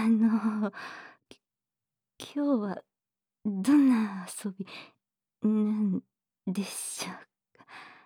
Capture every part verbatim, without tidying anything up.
の、き今日はどんな遊びなんでしょうか？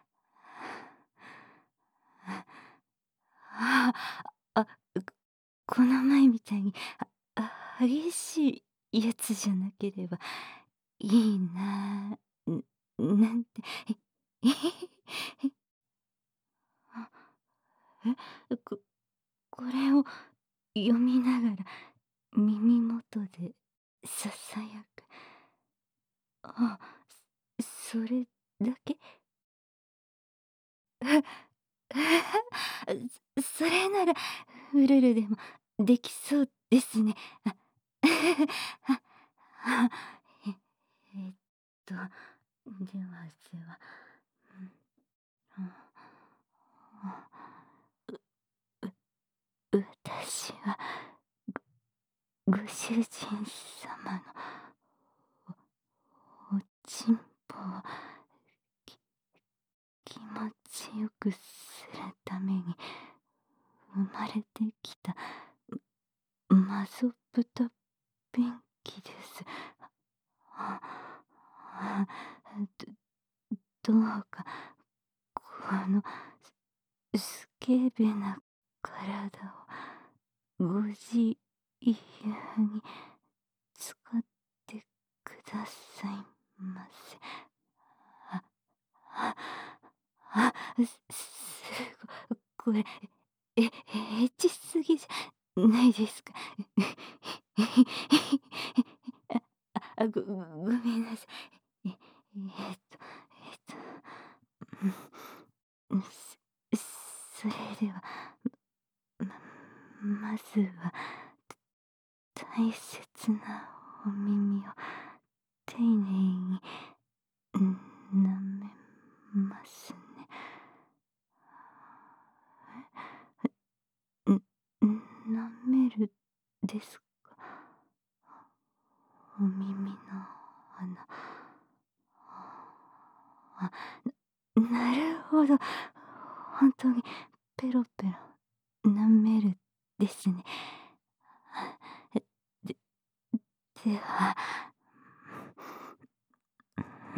ああ、あ、ここの前みたいに、ああ、激しいやつじゃなければいいな、んなんて、え、えへへ、え、あ、え、ここれを読みながら耳元でささやく。あ、それだけ？そそれならフルルでもできそうですね。あ、あ、あ、ええっと、ではでは、うん、あ、あ、うう私は、ごご主人様のおおちんぽをき気持ちよくするために生まれてきた、マゾ豚便器です。ああ、どどうか、このスケベな体をご自由に使ってくださいませ。あ、あ、あ、すすごこれ、えエッチすぎじゃないですか？ああ、ごごめんなさい。ええっとえっと、うん、すそれでは、ままずは、大切なお耳を丁寧に、うん、舐めますね。え、ん舐めるですか？お耳の穴。あ、なるほど。ほんとにペロペロ舐めるですね。え、ででは、うん。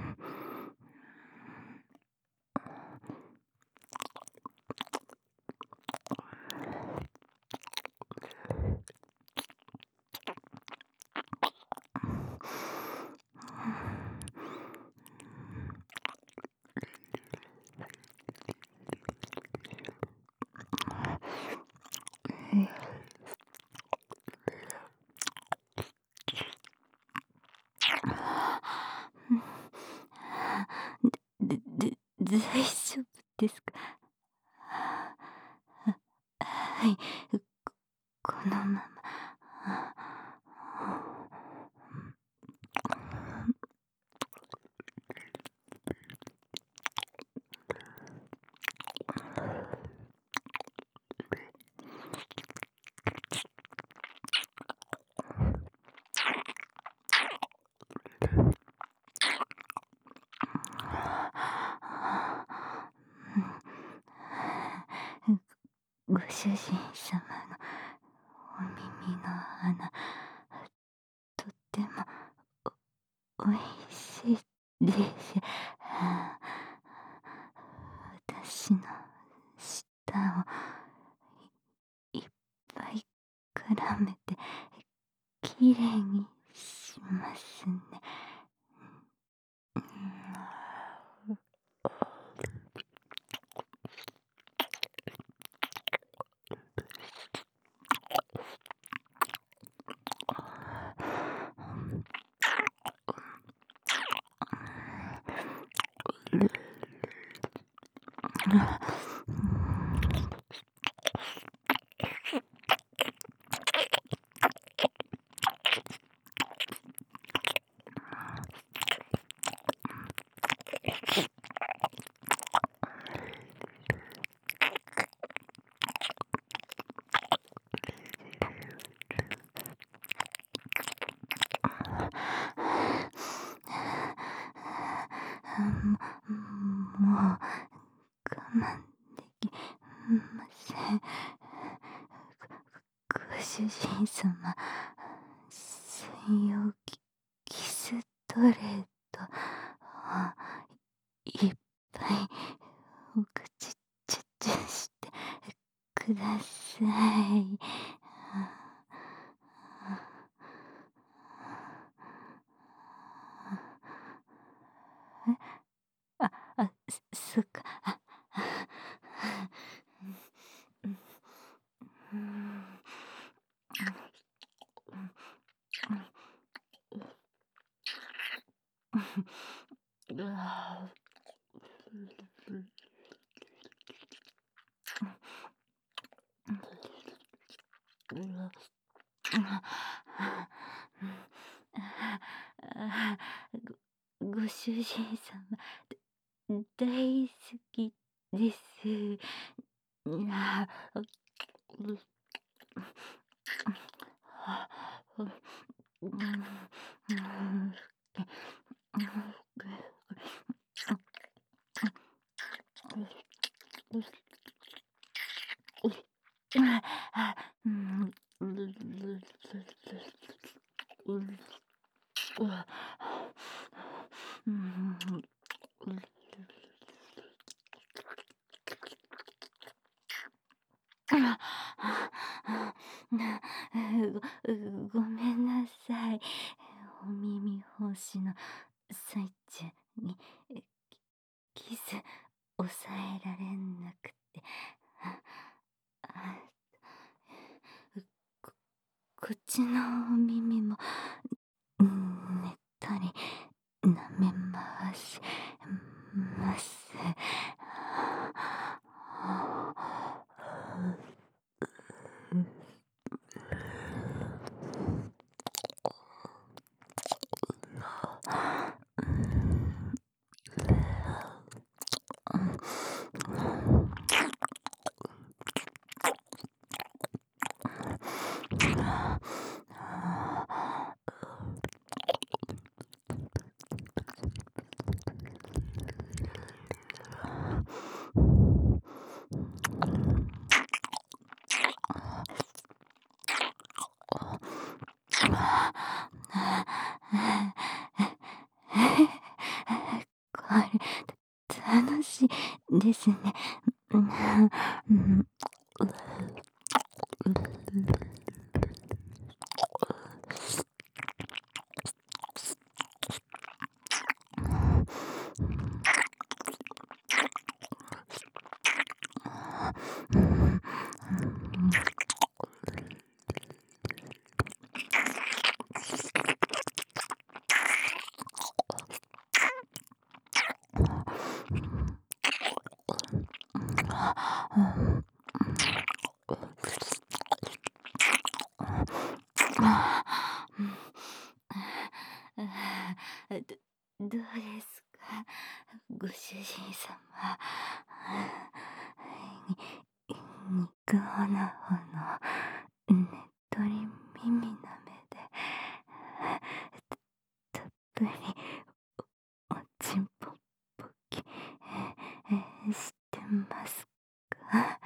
え。ででで大丈夫ですか？ははい、ここのまま、ご主人様のお耳の穴、とってもおおいしいです。私の舌をいいっぱい絡めてきれいにしますね。うん。ももう我慢できません。ごご主主人様、専用キキストレート、あいっぱいお口チュチュしてください。えあ、あ、そそっか。あ、うん、うん、うわうわあごご主人様、大好きです。あううんうんうんうんああ、なごごめんなさい。お耳奉仕の最中にえキス抑えられなくて、ああここっちのお耳もうんねったり舐め回します。これ楽しいですね。うん、どどうですか、ご主人様。肉花ほのねっとり耳なめでたっぷりおちんぽっぽきしてますか。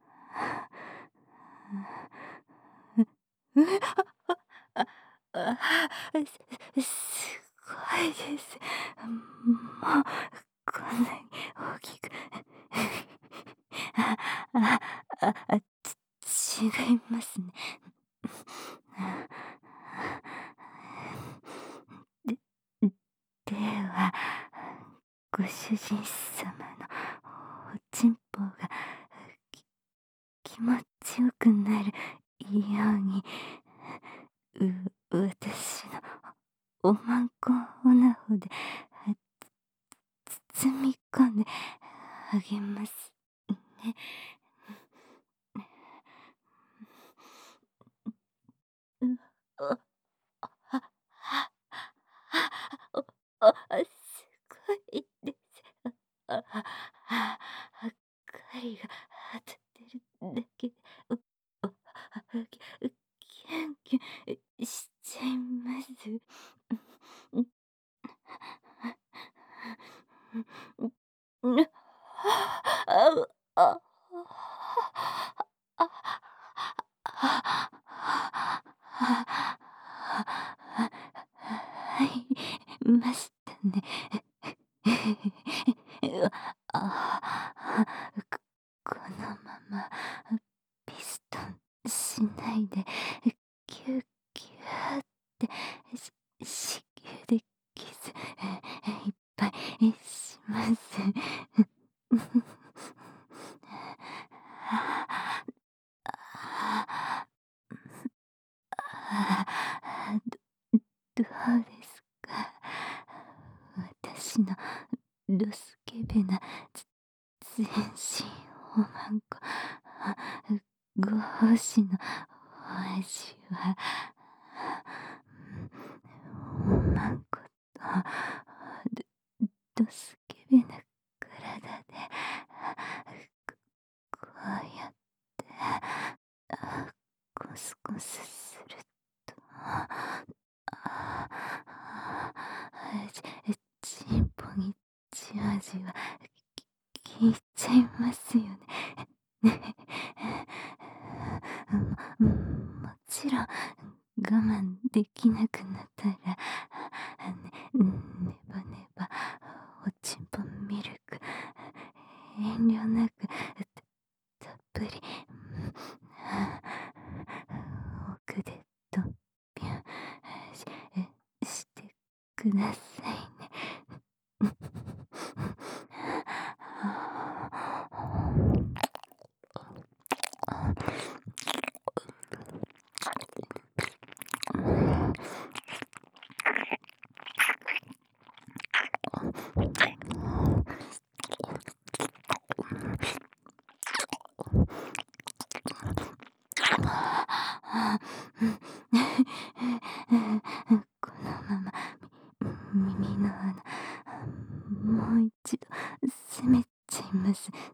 ああすすごいです。もうこんなに大きくああああち違いますね。でではご主人様のおちんぽがき気持ちよくなるようにう私のおまんこおなほで包み込んであげますね。うん、あ、あ、あ、おおすごいです。ああ、あ、明かりが当たってるだけで、おお、あ、キュンキュンしちゃいます。うん、うん、うん、ああ、あ、あ、あ、 ましたね。ああ、ここのままピストンしないでキュッキュッってし子宮で傷いっぱいします。どどうですか、私のドスケベな全身おまんこご奉仕のお味は。おまんことドドスケベな体でここうやってコスコスするとちちんぽにじわじわ効いちゃいますよね。ももちろん我慢できなくなったらねネバネバおちんぽミルク遠慮なくたっぷり奥でドッピュンししてくださいね。このまま耳の穴もう一度攻めちゃいますね。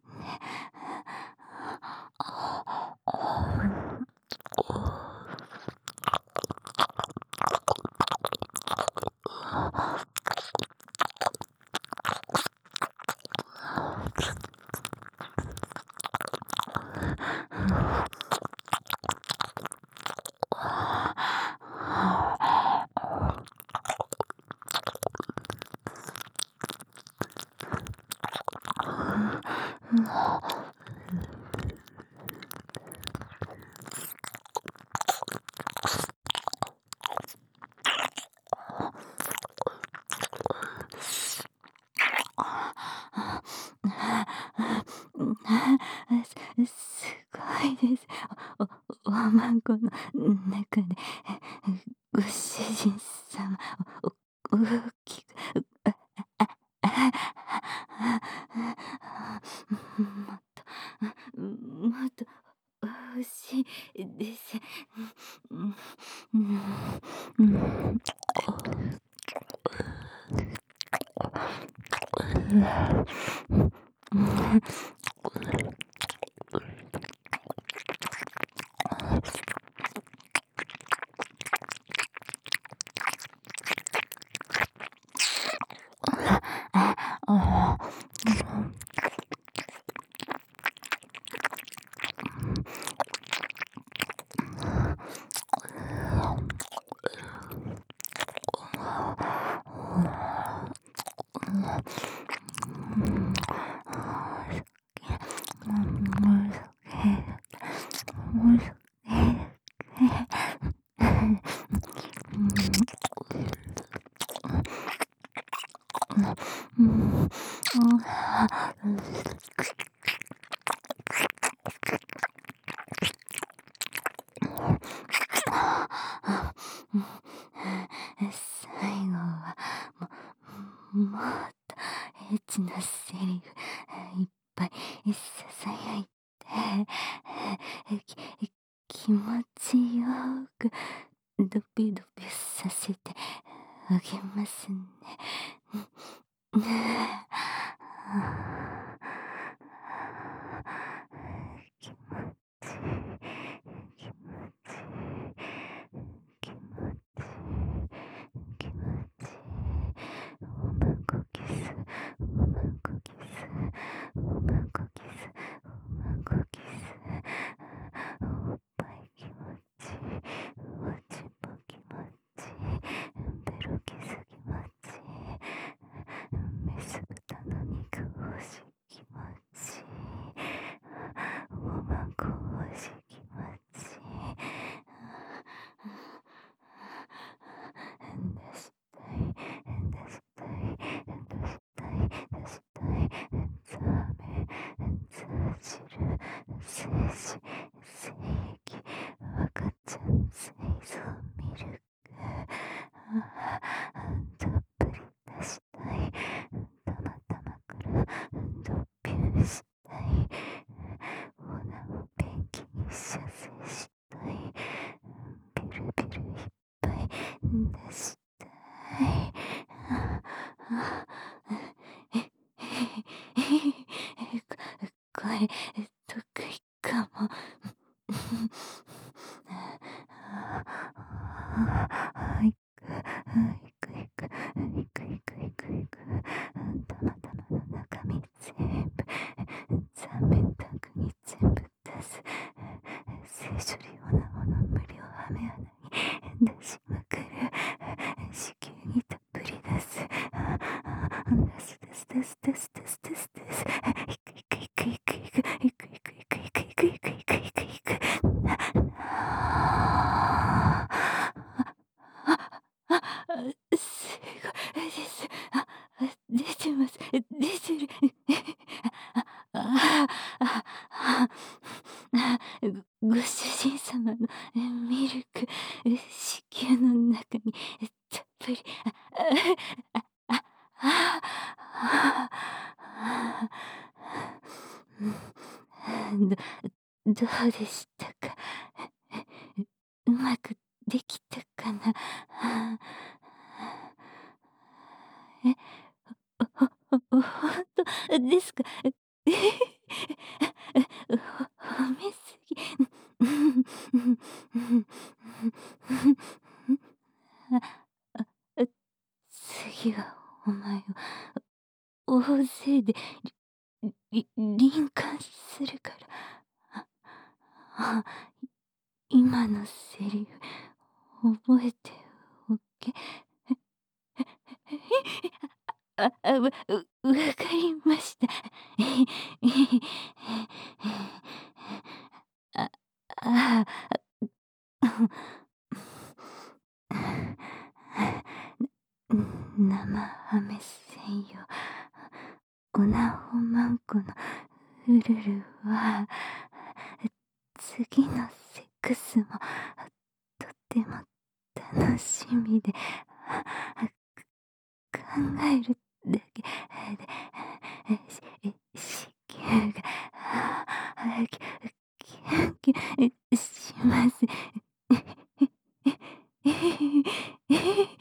すすごいです。おおおまんこの中でご主人様お大きくもっともっと欲しいです。うんうん最後はももっとエッチなセリフいっぱいささやいてき気持ちよくドピドピさせてあげますね。気持ちいい気持ちいい気持ちいい気持ちいいおまんこキスおまんこキスおまんこキスおまんこキスおっぱい気持ちいいおちんぽ気持ちいいベロキス気持ちいい出したい。これ得意かも。はいくはいくいくいくいくいくいくたまたまの中身全部残面タグに全部出す。聖書理オナホの無料ハメ穴に出しまくる。子宮にたっぷり出す。出す出す出す出す出す出す出す。いくいくいくいくいくいくいくいくいくいくいくいくいくいくいく。すごいです。あ、出てます。出てる。あああごご主人様のミルク、子宮の中にたっぷり。あああああどどうでしたか。うまくできたかな。え、ほほほんとですか。ほ褒めすぎ。あ、次はお前を大勢でりり輪姦するから。あ、今のセリフ覚えておけ。ああ、わわかりました。ああ生ハメ専用オナホマンコのウルルは次のセックスもとっても楽しみで、考えるだけでし子宮がキュンキュンします。